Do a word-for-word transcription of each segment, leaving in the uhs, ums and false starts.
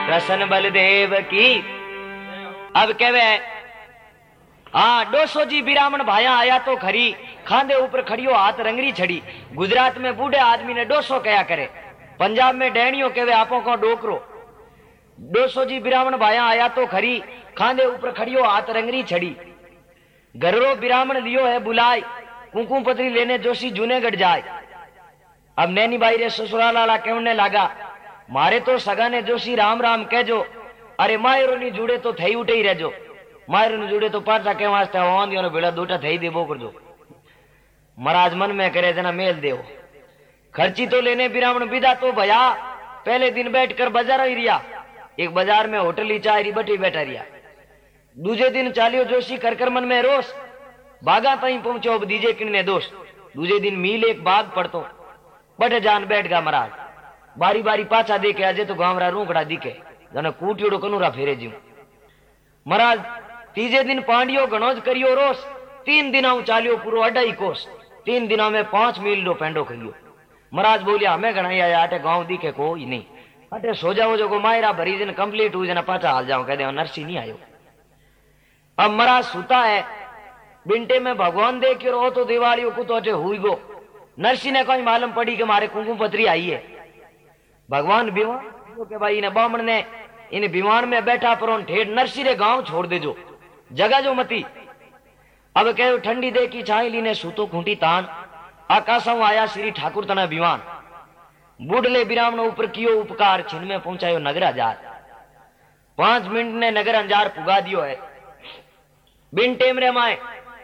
कृष्ण बलदेव की। अब कहवे हाँ डोसो जी बिरामण भाया आया तो खरी, खांदे ऊपर खड़ियो हाथ रंगरी छड़ी। गुजरात में बूढ़े आदमी ने डोसो कया करे, पंजाब में डैनियो कहवे आपो को डोकरो। डोसो जी बिरामण भाया आया तो खरी, खांदे ऊपर खड़ियो हाथ रंगरी छड़ी। घरो बिरामण लियो है बुलाए, कुंकुम पत्री लेने जोशी जूनेगढ़ जाए। अब नैनी बाई रे ससुराल वाला कहने लगा, मारे तो सगा ने जोशी राम राम कहजो, अरे मायरो नी जुड़े तो थई उठे ही रहजो। मायरो नी जुड़े तो पाछा के वास्ते आंदियो ने भेड़ा दूटा थई दे बो करजो। महाराज मन में करे जना मेल देव, खर्ची तो लेने बिरामण विदा तो भया। पहले दिन बैठकर बाजार ही रिया, एक बाजार में होटल ही चाय री बटी बैठा रिया। दूजे दिन चालियो जोशी कर कर मन में रोष, बागा तई पहुंचो अब दीजे किन्ने दोष। दूजे दिन मील एक बाग पड़तो, बटे जान बैठ गा महाराज। बारी बारी पाछा देखे अजे तो गांवरा रूकड़ा दिखे, जने कूटियोड़ो कनूरा फेरे जीव। महाराज तीजे दिन पांडियो गणोज करियो रोष, तीन दिना चालियो पूरो अढ़ाई कोस। तीन दिनों में पांच मील रो पेंडो करियो। महाराज बोलिया हमें गणाई आया अटे गांव दिखे कोई नहीं, अटे सो जाओ जो मायरा भरी दिन कंप्लीट हुई जना पाछा हाल जाओ कह दे नरसी नहीं आयो। अब महाराज सुता है बिंटे में भगवान देख रो तो दिवाली को तो अटे हुई गो। नरसी ने कोई मालूम पड़ी कि मारे कुंकुम पत्री आई है। भगवान बीमार के भाई ने बामण ने इन बीमार में बैठा पर ठेठ नरसी रे गांव छोड़ दे जो जगह जो मती। अब कहो ठंडी दे की छाई लीने सूतो खूंटी तान, आकाशों आया श्री ठाकुर तना विमान। बुढ़ले बिरामण ऊपर कियो उपकार, छिन में पहुंचायो नगर हजार। पांच मिनट ने नगर अंजार पुगा दियो है। बिन टेम रे माए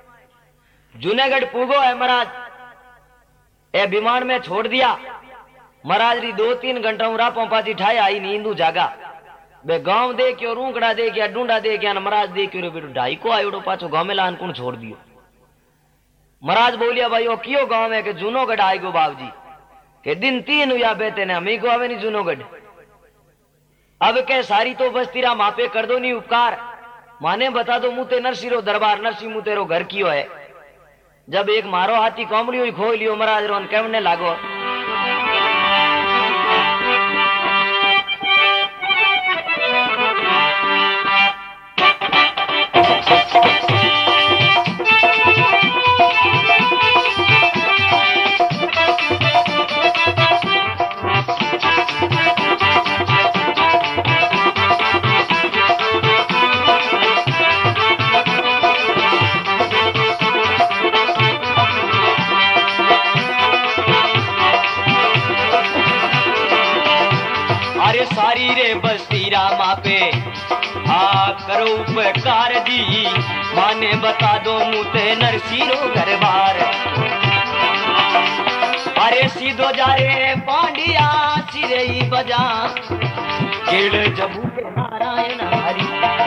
जूनागढ़ पुगो है महाराज, ए विमान में छोड़ दिया। महाराज री दो तीन घंटा रापों पाची ठाई आई नींदू जागा। बे गांव देखियो रूकड़ा देखिया ढूंढा देखिया महाराज देखियो रे बेटो ढाई को आयोड़ो पाछो गांव में लान कुण छोड़ दियो। महाराज बोलिया भाई ओ कियो गांव है के जूनोगढ़ आई गो बाबूजी के दिन तीन हुआ बेटे ने हमी को आवे नहीं जूनोगढ़। अब के सारी तो बस्तीरा मापे कर दो नहीं उपकार, माने बता दो मुते नरसिरो दरबार नरसी मुतेरो घर कियो है। जब एक मारो हाथी कोमड़ियो ही खोई लियो महाराज रोन कहने लागो, सारी रे बस्तीरा मापे आ करो उपकार दी, माने बता दो मुते नरसिरो घर बार। अरे सीधो जा रे पांडिया सिरे ही बजा, केड़ जबू के नारायण हरि।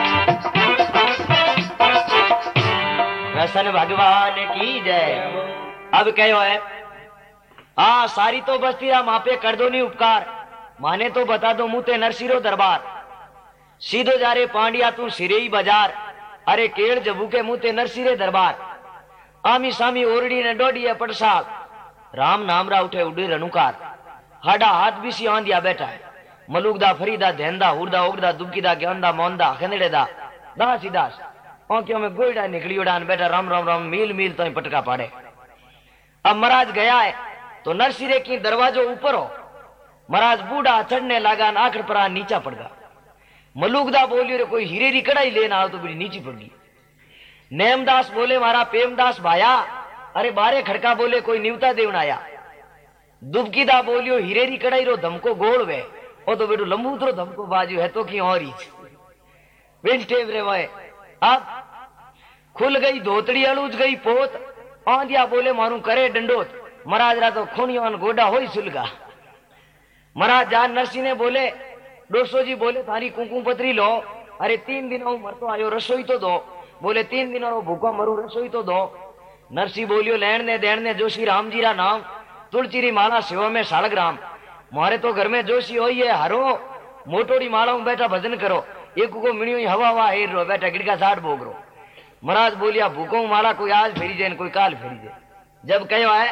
कृष्ण भगवान की जय। अब कहो है आ सारी तो बस्तीरा मापे कर दो नहीं उपकार, माने तो बता दो मुते नरसिरो दरबार। सीधो जा रे पांडिया तू सिरे ही बाजार, अरे केड़ जबू के मुते नरसिरे दरबार। आमी सामी ओरडी ने डोडी है पटसाल, राम नाम रा उठे उड़े रनुकार। हाडा हाथ भी सी आंदिया बैठा है, मलुकदा फरीदा धेंदा हुरदा उगदा दुबकीदा ज्ञानदा मोंदा खंडेदा दास दास औंकियों में गोइडा निकली उड़ान बैठा राम राम राम मील मील तो पटका पाड़े। अब महाराज गया है तो नरसिरे की दरवाजो ऊपर हो। महाराज बूढ़ा चढ़ने लगा, आखिर पर नीचा पड़ गया। मलुकदा बोलियो रे कोई हीरे री कड़ाई लेना आओ तो बड़ी नीची पड़ गई। नेमदास बोले मारा पेमदास भाया, अरे बारे खड़का बोले कोई निवता देवन आया। दुबकीदा बोलियो हीरे री कड़ाई रो धमको गोल वे, ओ तो बेटो लंबूतरो धमको बाजू है तो की और ही टेम रे वाए। अब खुल गई धोतड़ी अलूज गई पोत, आंधिया बोले मारू करे डंडोत। महाराज रा तो खूनियों गोडा हो ही सुलगा। महाराज जान नरसी ने बोले डोसो जी बोले थारी कुंकुम पत्री लो, अरे तीन दिनों मर तो आयो रसोई तो दो। बोले तीन दिनों भूखा मरू रसोई तो दो। नरसी बोलियो लेन ने देन ने जोशी राम जी रा नाम, तुलसी री माला सेवा में सालग राम। मारे तो घर में जोशी होई है हरो मोटोड़ी माला में बैठा भजन करो, एक को मिणियो ही हवा हवा हेर रो बैठा गिड़का साठ भोग रो। महाराज बोलिया भूखों माला कोई आज फेरी जाए कोई काल फेरी जाए। जब कहो है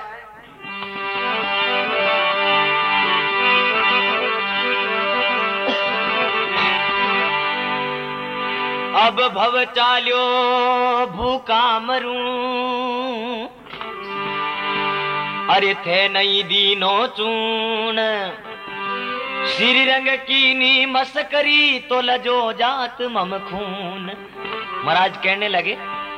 अब भव चाल्यो भूखा मरूं, अरे थे नहीं दीनो चून, श्री रंग की नी मस्करी तो लजो जात मम खून। महाराज कहने लगे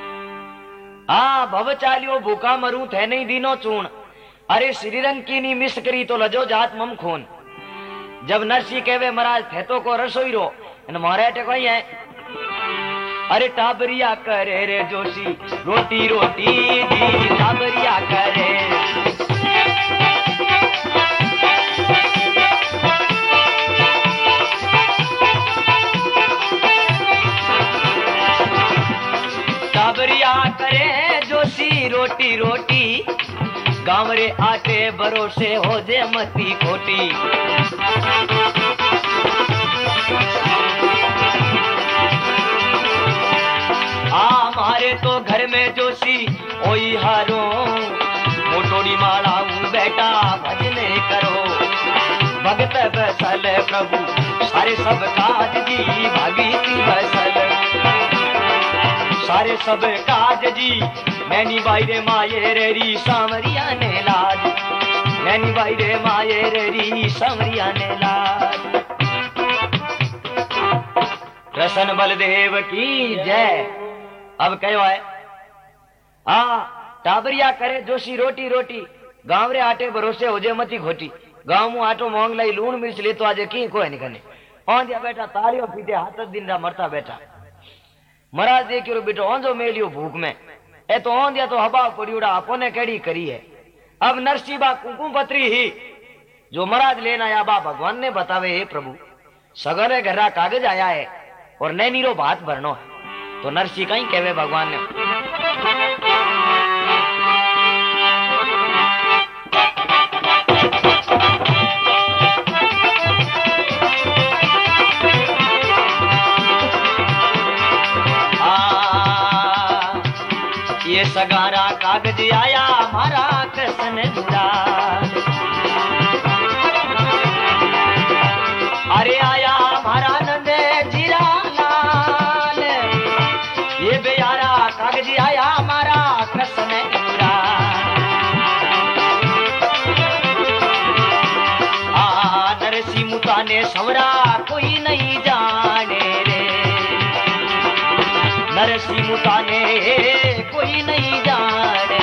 आ भव चालियो भूखा मरूं थे नहीं दीनो चून, अरे श्री रंग की नी मस्करी तो लजो जात मम खून। जब नरसी कहवे महाराज थे तो को रसोई रो मारे कोई है, अरे टाबरिया करे रे जोशी रोटी रोटी दी टाबरिया करे। टाबरिया करे जोशी रोटी रोटी, गाँव रे आटे भरोसे हो जे मती खोटी। आ मारे तो घर में जोशी ओई हारो, मोटोड़ी मालाऊ बेटा भजने करो। भगत बसल प्रभु सारे सब काज जी, भागी थी बसल सारे सब काज जी। मैनी बाई रे माये रे सांवरिया ने लाज, मैनी बाई रे माये रे सांवरिया ने लाज। कृष्ण बलदेव की जय। अब कहो है आ टाबरिया करे जोशी रोटी रोटी, गांव रे आटे भरोसे हो जे मती खोटी। गांव मु आटो मोंग लाई लूण मिर्च ले तो आज की कोई निकने ओंदिया बेटा तालियों पीते हाथ दिन रा मरता बैठा। महाराज देखियो बेटो ओंजो मेलियो भूख में, ए तो ओंदिया तो हवा पड़ियोड़ा अपने केड़ी करी है। अब नरसी बा कुंकुम पत्री ही जो महाराज लेना आया बा भगवान ने बतावे हे प्रभु सगरे घरा कागज आया है और नैनीरो भात भरनो है। तो नरसी कहीं कहवे भगवान ने आ, ये सगारा कागज आया हमारा कृष्ण मुरार, अरे आया हमारा नंद जीरा लाल, ये बेयारा कागज आया हमारा कृष्ण मुरार। आ नरसी मुता ने सवरा कोई नहीं जाने रे, नरसी मुता ने कोई नहीं जाने।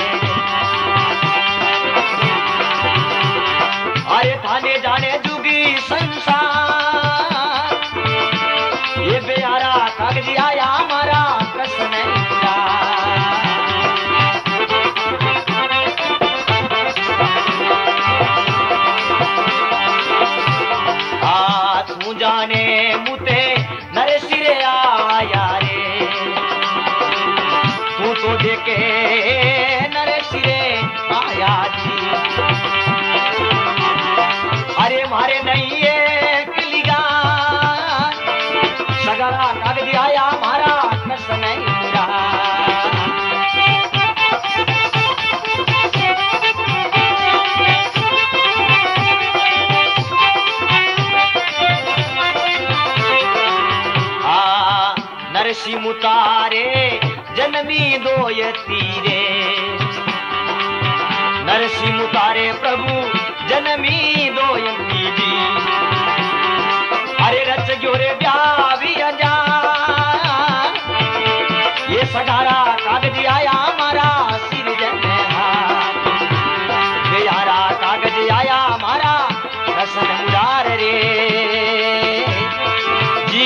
अरे थाने जाने जुगी संसार, ये बेयारा कागज आया हमारा कृष्ण मुरार। आ तू जाने मुते नरसी रे आया रे, तू तो देखे नरसी रे आया जी। अरे मारे नहीं एक लिगार, सगरा कागज आया हमारा कृष्ण मुरार। आ नरसी मुतारे जन्मी दो यती रे, नरसी मुतारे प्रभु जन्मी दो यती जी। अरे रच गयो रे ब्यावी अजान, ये सगारा कागज आया हमारा सिर जनहार। बेयारा कागज आया हमारा कृष्ण मुरार रे जी।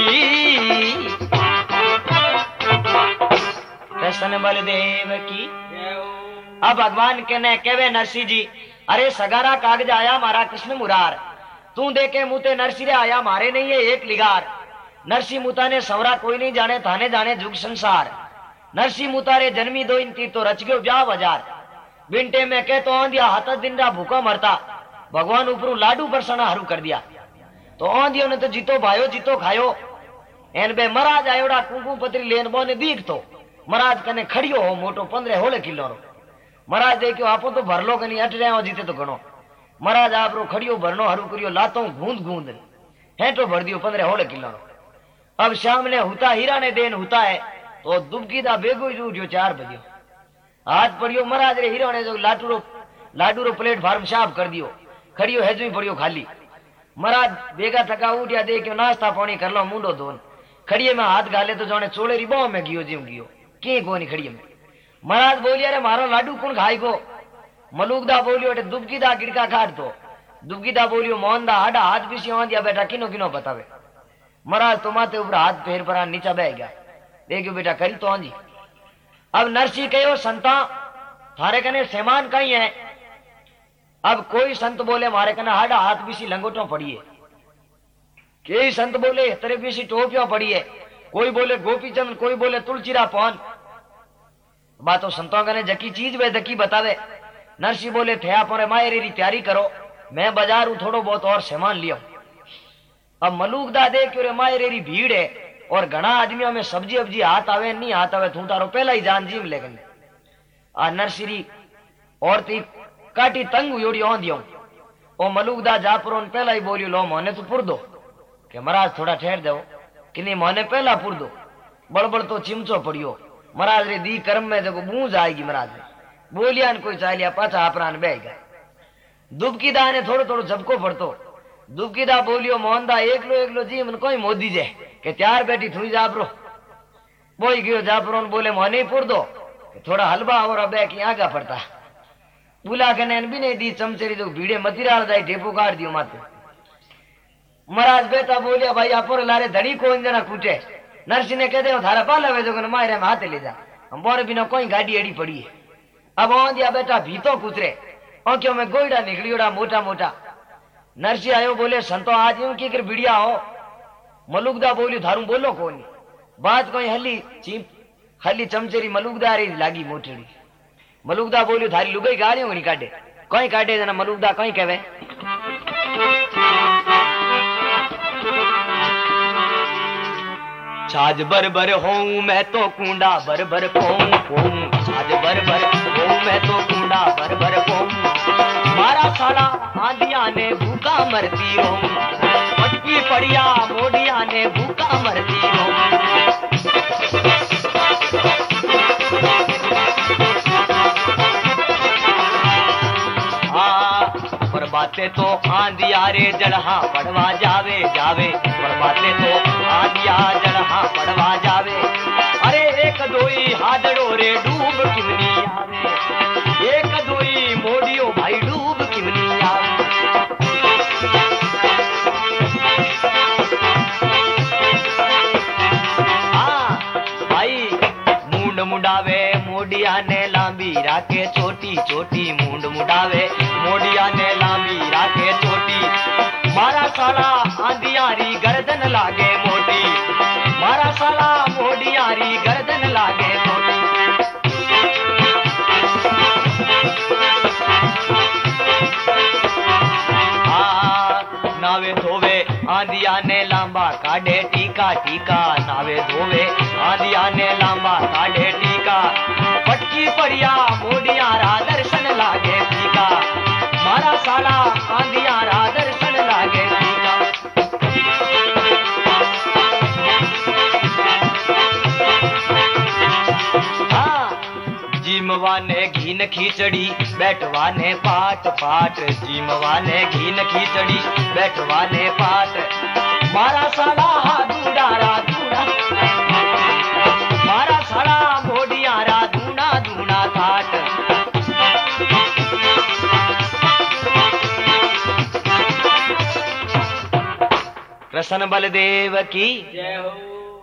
कृष्ण बलदेव की। अब भगवान कहने कहवे नरसी जी अरे सगारा कागज आया मारा कृष्ण मुरार, तू देखे मुते नरसी रे आया मारे नहीं है एक लिगार। नरसी मुता ने सवरा कोई नहीं जाने थाने जाने जुग संसार। नरसी मुता रे जन्मी दो इन तीर तो रच गयो ब्याह बाजार। बिंटे में कह तो आंधिया हाथ दिन रा भूखा मरता, भगवान ऊपर लाडू बरसना हरू कर दिया। तो आंधियो ने तो जीतो भायो जीतो खायो। एन बे महाराज आयोड़ा कुंकुम पत्री लेन बो ने दीख तो महाराज कने खड़ियो हो मोटो पंद्रह होले किलो रो। महाराज देखियो आपो तो भरलो कनी अट रहे हो जीते तो घणो। महाराज आप रो खड़ियो भरनो हरू करियो लातो गूंद गूंद हेठो भर दियो पंद्रह होले किलो रो। अब शाम ने हुता हीरा ने देन हुता है तो दुबकी दा बेगो ही उठ्यो चार बजे हाथ पड़ियो महाराज रे हीरो ने जो लाटूरो लाडूरो प्लेटफार्म साफ कर दियो खड़ियो हेजू ही पड़ियो खाली महाराज बेगा थका उठिया देखियो नाश्ता पानी कर लो मुंडो धोन खड़िए में हाथ गाले तो जाने चोलेरी बो में गियो जीव गियो के कोनी खड़िए में महाराज बोलिया रे मारो लाडू कौन खाई गो मलूकदा बोलियो अटे दुबकीदा गिड़का खाट तो दुबकीदा बोलियो मोहनदा हाडा हाथ पीछे आ दिया बेटा किनो किनो बतावे महाराज तो माथे ऊपर हाथ पैर पर नीचा बह गया देखियो बेटा करी तो जी अब नरसी कहो संता थारे कने सेमान कहीं है अब कोई संत बोले मारे कने हाडा हाथ पीछे लंगोटो पड़ी है कई संत बोले तेरे पीछे टोपियों पड़ी है कोई बोले गोपीचंद कोई बोले तुलसीरा पौन बातों संतों कने जकी चीज वे जकी बतावे नरसी बोले थे पर मायरे री तैयारी करो मैं बाजार हूं थोड़ो बहुत और सामान लियो अब मलूकदा देख रे मायरे री भीड़ है और घना आदमियों में सब्जी अब्जी हाथ आवे नहीं हाथ आवे तू तारो पहला ही जान जीव लेकिन आ नरसिरी और ती काटी तंग योड़ी आ दियो ओ मलूकदा जापरों पहला ही बोलियो लो मोने तो पुर दो के महाराज थोड़ा ठहर दो कि मोने पहला पुर दो बड़बड़ तो चिमचो पड़ियो महाराज रे दी कर्म में देखो बूझ आएगी महाराज बोलिया कोई चालिया पाचा अपरान बहेगा दुबकीदा ने थोड़ो थोड़ो झपको पड़तो दुबकीदा बोलियो मोहनदा एकलो एकलो जी मन कोई मोदी जे के त्यार बैठी थुई जापरो बोई गयो जापरो बोले मोने पुर दो थोड़ा हलवा और अबे की आगा पड़ता बुला के नैन भी नहीं दी चमचेरी तो भीड़े मतीराल जाए ढेपो काट दियो माथे महाराज बेटा बोलिया भाई अपोर लारे धड़ी कोई जना कूटे नरसी ने कहते हो थारा पाला वे जो मारे में हाथे ले जा हम बोरे बिना कोई गाड़ी एड़ी पड़ी है अब आ दिया बेटा भीतो कुतरे आंखों में गोईड़ा निकलियोड़ा मोटा मोटा नरसी आयो बोले संतो आज यूं की कर बिड़िया हो मलूकदा बोलियो थारू बोलो कोनी बात कोई हली चीप हली चमचेरी मलूकदा री लागी मोटड़ी मलूकदा बोलियो थारी लुगाई गाड़ियों नहीं काटे कोई काटे जना मलूकदा कोई कहवे छाज बर बर होऊं मैं तो कूंडा बर बर पोऊं पोऊं छाज बर बर होऊं मैं तो कूंडा बर बर पोऊं मारा साला आंधिया ने भूखा मरती रहूं पटकी पड़िया मोडिया ने भूखा मरती रहूं पर बातें तो आंधिया रे जड़हा पड़वा जावे जावे पर बातें तो आंधिया जड़हा पड़वा जावे अरे एक दोई हादड़ो रे डूब किमनी आवे एक दोई मोडियो भाई डूब किमनी आवे हाँ भाई मुंड मुंडावे मोडिया ने लांबी राखे छोटी छोटी मुंड मुंडावे मोडिया ने लांबी राखे छोटी मारा साला आंधियारी गर्दन लागे मोटी मारा साला मोडियारी गर्दन लागे मोटी आ नावे धोवे आंधिया ने लांबा काढ़े टीका टीका नावे धोवे आंधिया ने लांबा काढ़े टीका पटकी पड़िया मोडिया रा दर्शन लागे फीका मारा साला आंधिया रा दर्शन लागे फीका हाँ जीमवा ने घीन खींचड़ी बैठवा ने पाट पाट जीमवा ने घीन खींचड़ी बैठवा ने पाट मारा साला हादूड़ा रा दूड़ा मारा साला मोडिया रा दूना दूना थाट कृष्ण बलदेव की जय हो।